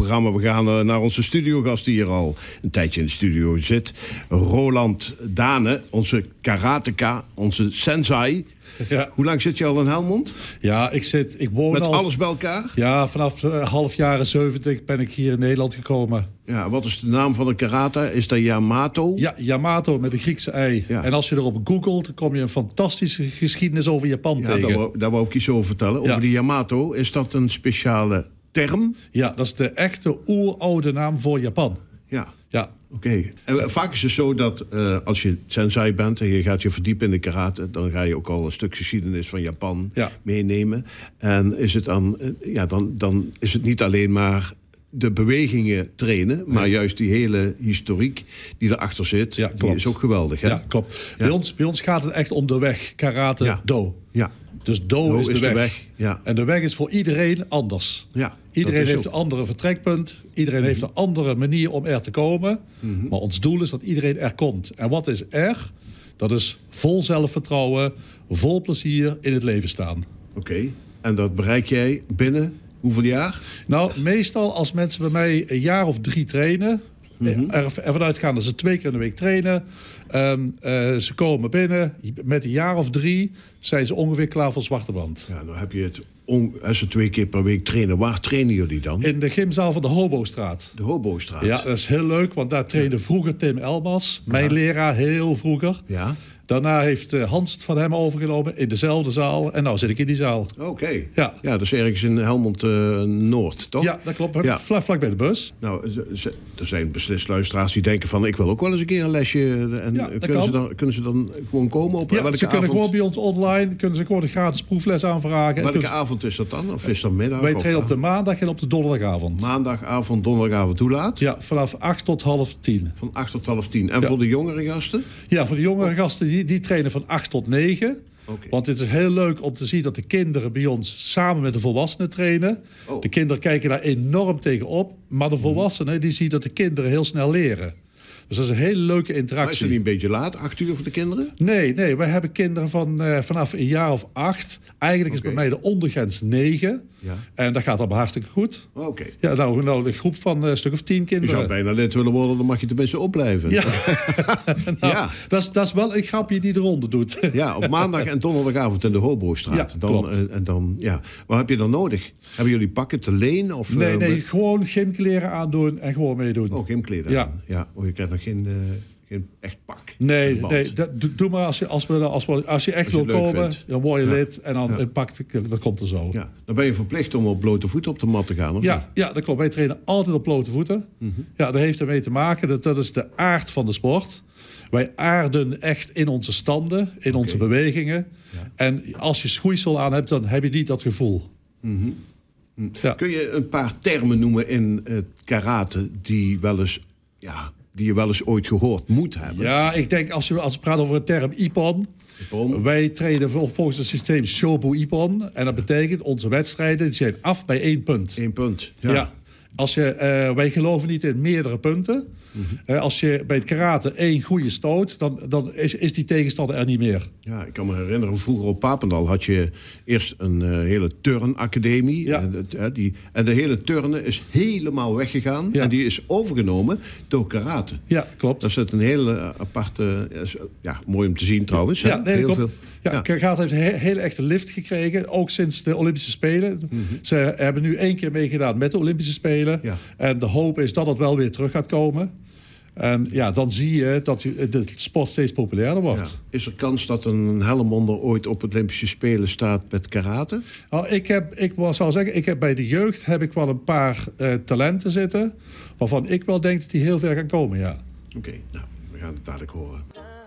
programma. We gaan naar onze studiogast die hier al een tijdje in de studio zit. Roland Dane, onze karateka, onze sensei. Ja. Hoe lang zit je al in Helmond? Ja, ik woon met al... alles bij elkaar? Ja, vanaf half jaren 70 ben ik hier in Nederland gekomen. Ja, wat is de naam van de karate? Is dat Yamato? Ja, Yamato met een Griekse ei. Ja. En als je erop googelt, dan kom je een fantastische geschiedenis over Japan tegen. Daar wou ik iets over vertellen. Ja. Over die Yamato, is dat een speciale term? Ja, dat is de echte oeroude naam voor Japan. Ja. Ja. Oké. En vaak is het zo dat als je sensei bent en je gaat je verdiepen in de karate, dan ga je ook al een stuk geschiedenis van Japan meenemen. En is het dan is het niet alleen maar de bewegingen trainen, maar juist die hele historiek die erachter zit, die is ook geweldig. Hè? Ja, klopt. Ja. Bij ons gaat het echt om de weg, karate, do. Ja. Dus do is de weg. Ja. En de weg is voor iedereen anders. Ja, iedereen heeft een andere vertrekpunt. Iedereen heeft een andere manier om er te komen. Maar ons doel is dat iedereen er komt. En wat is er? Dat is vol zelfvertrouwen, vol plezier in het leven staan. Oké. En dat bereik jij binnen hoeveel jaar? Nou, meestal als mensen bij mij een jaar of 3 trainen, ervan uitgaan dat ze 2 keer in de week trainen. Ze komen binnen, met een jaar of 3 zijn ze ongeveer klaar voor zwarte band. Ja, dan heb je het als ze 2 keer per week trainen. Waar trainen jullie dan? In de gymzaal van de Hobostraat. De Hobostraat? Ja, dat is heel leuk, want daar trainde vroeger Tim Elmas, mijn leraar, heel vroeger. Ja. Daarna heeft Hans het van hem overgenomen in dezelfde zaal. En nou zit ik in die zaal. Oké. Ja. Ja, dat is ergens in Helmond Noord, toch? Ja, dat klopt. Ja. Vlak bij de bus. Nou, er zijn beslist luisteraars die denken van, ik wil ook wel eens een keer een lesje. En Ja, kunnen ze dan gewoon komen op welke ze kunnen avond? gewoon bij ons online, kunnen ze gewoon een gratis proefles aanvragen. Welke avond is dat dan? Of is dat middag? Wij trainen op de maandag en op de donderdagavond. Maandagavond, donderdagavond. Hoe laat? Ja, vanaf 8 tot half 10. Van 8 tot half 10. En voor de jongere gasten? Ja, voor de jongere gasten, die trainen van 8 tot 9. Okay. Want het is heel leuk om te zien dat de kinderen bij ons samen met de volwassenen trainen. Oh. De kinderen kijken daar enorm tegenop. Maar de volwassenen die zien dat de kinderen heel snel leren. Dus dat is een hele leuke interactie. Maar is het niet een beetje laat? 8 uur voor de kinderen? Nee, wij hebben kinderen vanaf een jaar of 8. Eigenlijk is bij mij de ondergrens 9. Ja. En dat gaat allemaal hartstikke goed. Oké. Ja, nou een groep van een stuk of 10 kinderen. Je zou bijna lid willen worden, dan mag je tenminste opblijven. Ja. Nou, ja. Dat is wel een grapje die de ronde doet. Ja, op maandag en donderdagavond in de Hobostraat. Ja, wat heb je dan nodig? Hebben jullie pakken te leen? Of, nee, gewoon gymkleren aandoen en gewoon meedoen. Oh, gymkleren aan. Ja. Oh, je krijgt nog geen echt pak. Nee, doe maar als je echt wil komen, dan word je lid en dan een pak, dat komt er zo. Ja. Dan ben je verplicht om op blote voeten op de mat te gaan, of niet? Ja, dat klopt. Wij trainen altijd op blote voeten. Ja, dat heeft ermee te maken, dat is de aard van de sport. Wij aarden echt in onze standen, in onze bewegingen. Ja. En als je schoeisel aan hebt, dan heb je niet dat gevoel. Ja. Kun je een paar termen noemen in het karate die je wel eens ooit gehoord moet hebben? Ja, ik denk als we praten over de term Ippon. Wij trainen volgens het systeem Shobu Ippon. En dat betekent onze wedstrijden die zijn af bij 1 punt. 1 punt, ja. Wij geloven niet in meerdere punten. Als je bij het karate 1 goede stoot, dan is die tegenstander er niet meer. Ja, ik kan me herinneren, vroeger op Papendal had je eerst een hele turnacademie. Ja. En de hele turnen is helemaal weggegaan. Ja. En die is overgenomen door karate. Ja, klopt. Dat is een hele aparte... Ja, mooi om te zien trouwens. Ja, nee, heel veel. Ja, karate heeft een hele echte lift gekregen, ook sinds de Olympische Spelen. Ze hebben nu 1 keer meegedaan met de Olympische Spelen. Ja. En de hoop is dat het wel weer terug gaat komen. En ja, dan zie je dat de sport steeds populairder wordt. Ja. Is er kans dat een Helmonder ooit op het Olympische Spelen staat met karate? Nou, ik heb bij de jeugd wel een paar talenten zitten, waarvan ik wel denk dat die heel ver gaan komen, ja. Oké, nou, we gaan het dadelijk horen.